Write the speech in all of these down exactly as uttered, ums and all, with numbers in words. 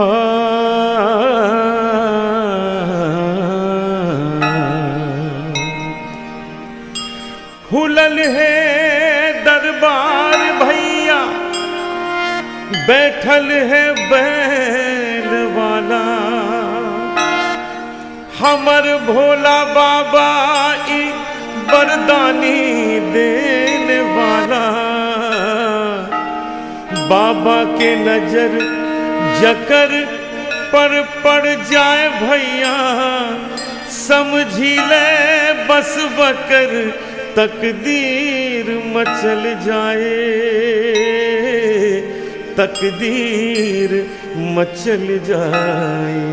हुलल है दरबार भैया, बैठल है बैल वाला, हमर भोला बाबा ई बरदानी देने वाला। बाबा के नजर जकर पर पड़ जाए भैया, समझी ले बस बकर तकदीर मचल जाए, तकदीर मचल जाए।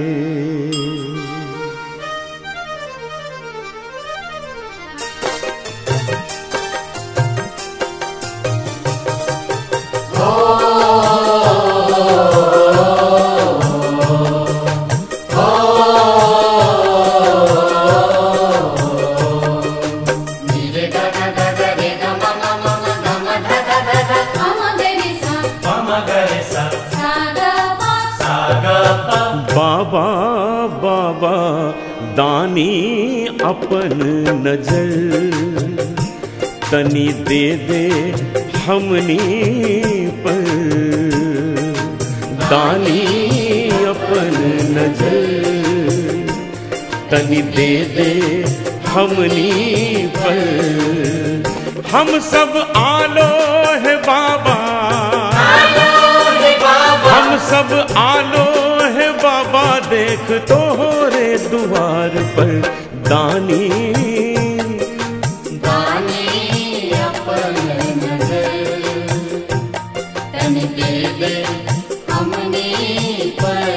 बाबा बाबा दानी अपन नजर तनी दे दे हमनी पर, दानी अपन नजर तनी दे दे हमनी पर। हम सब आलो है बाबा, हम सब आलो है बाबा, देख तो हो रे द्वार पर दानी, दानी अपन नजर तनी दे दे हमनी पर।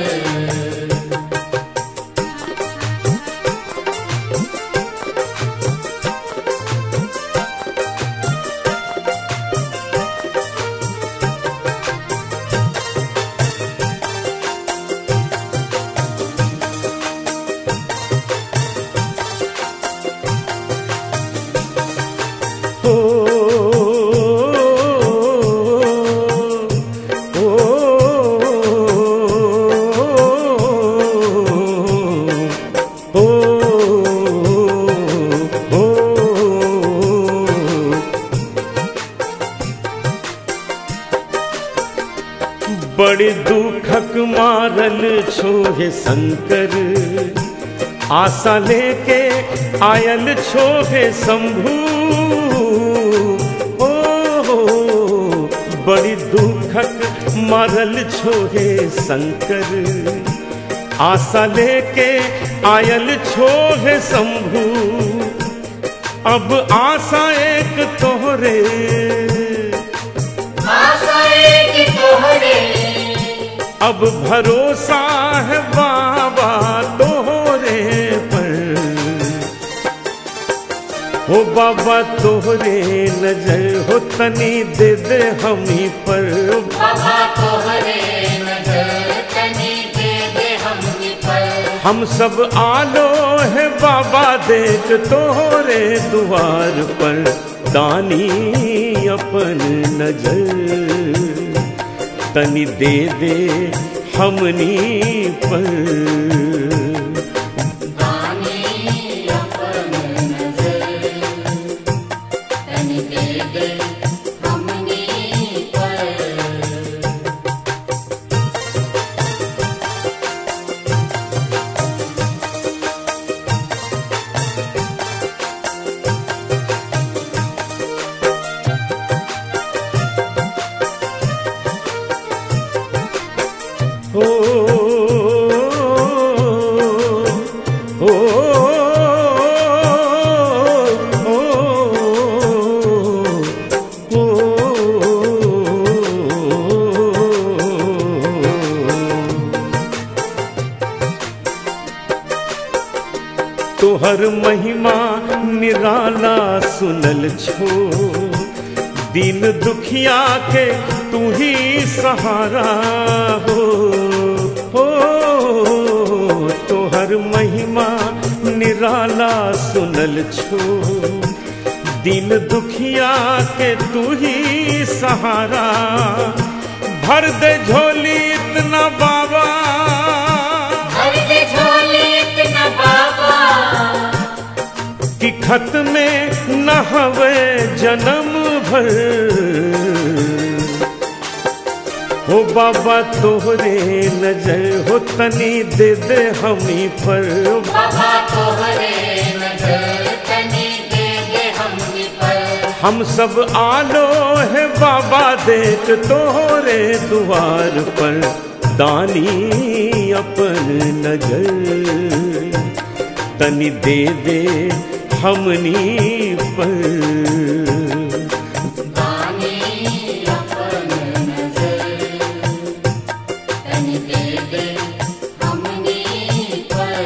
बड़े दुखक मारल छोहे शंकर, आशा लेके आयल छोहे शंभू। ओ बड़ी दुखक मारल छोहे शंकर, आशा लेके आयल छोहे शंभू। अब आशा एक तोहरे, आशा एक तोहरे, अब भरोसा है बाबा तोहरे पर। हो बाबा तोहरे नजर हो तनी दे दे हमी पर, बाबा तोहरे नजर तनी दे दे हमनी पर। हम सब आलो है बाबा, देख तोहरे द्वार पर दानी अपन नजर तनी दे दे हमनी पर। दानी अपन नजर तनी दे दे हमनी पर। ओ ओ ओ तोहर महिमा निराला सुनल छो, दीन दुखिया के तू ही सहारा हो। हो तोहर महिमा निराला सुनल छो, दीन दुखिया के तू ही सहारा। भर दे झोली इतना बाबा, भर दे झोली इतना बाबा, कि खत में न हवे जन्म भर। हो बाबा तोहरे नजर हो तनी दे दे हमी पर। बाबा तोहरे नजर तनी दे दे हमनी पर। हम सब आलो है बाबा देख तोहरे द्वार पर। दानी अपन नजर तनी दे दे हमनी पर। दानी अपन नजर तनी दे दे हमनी पर।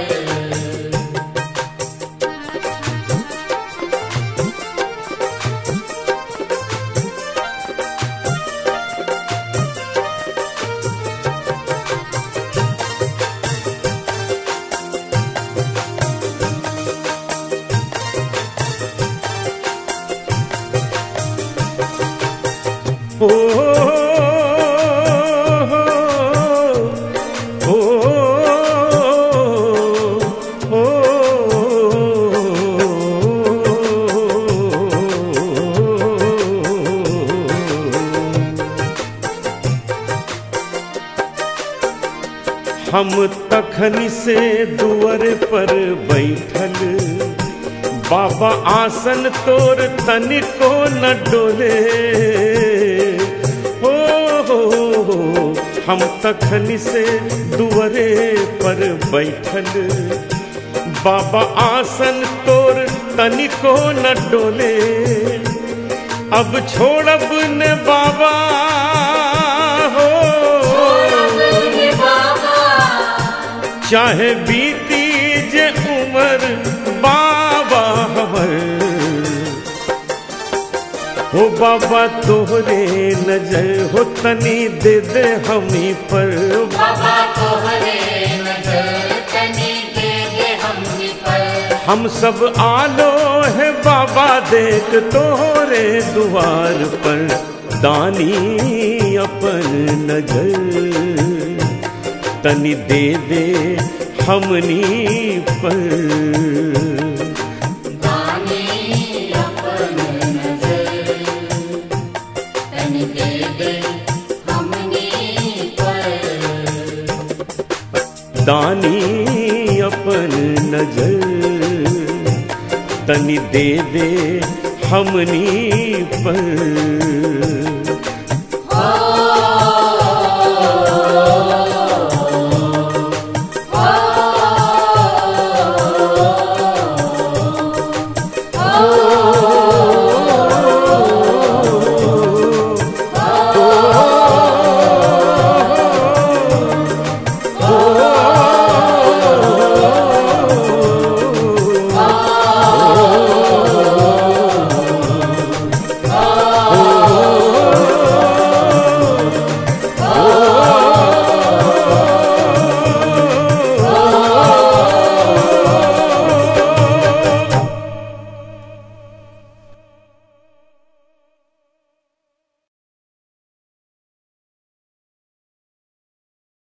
ओ हो हो हो हम तखनी से दुआर पर बैठल, बाबा आसन तोर तनिको न डोले। हो हो हो हम तखनी से दुआरे पर बैठल, बाबा आसन तोर तनिको न डोले। अब छोड़ब न बाबा हो, चाहे बीती जे उम्र बाबा हमर। हो बाबा तोहरे नजर हो तनी दे दे हमी पर। बाबा तोहरे नजर तनी दे दे हमनी पर। हम सब आलो है बाबा देख तोहरे द्वार पर। दानी अपन नजर तनी दे दे हमनी पर। दानी अपन नजर तनी दे दे हमनी पर। दानी अपन नजर तनी दे दे हमनी पर।